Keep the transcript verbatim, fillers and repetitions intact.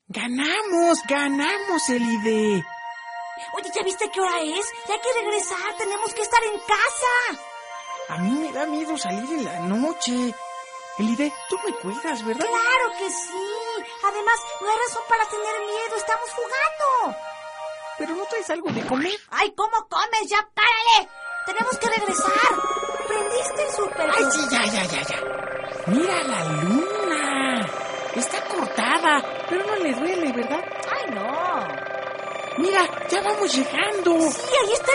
Ganamos, ganamos, Elide. Oye, ¿ya viste qué hora es? Ya hay que regresar, tenemos que estar en casa. A mí me da miedo salir en la noche. Elide, tú me cuidas, ¿verdad? Claro que sí. Además, no hay razón para tener miedo, estamos jugando. ¿Pero no traes algo de comer? Ay, ¿cómo comes? Ya párale. Tenemos que regresar. ¿Prendiste el súper? Ay, sí, ya, ya, ya, ya. Mira la luna. Está cortada, pero no le duele, ¿verdad? Ay, no. Mira, ya vamos llegando. Sí, ahí está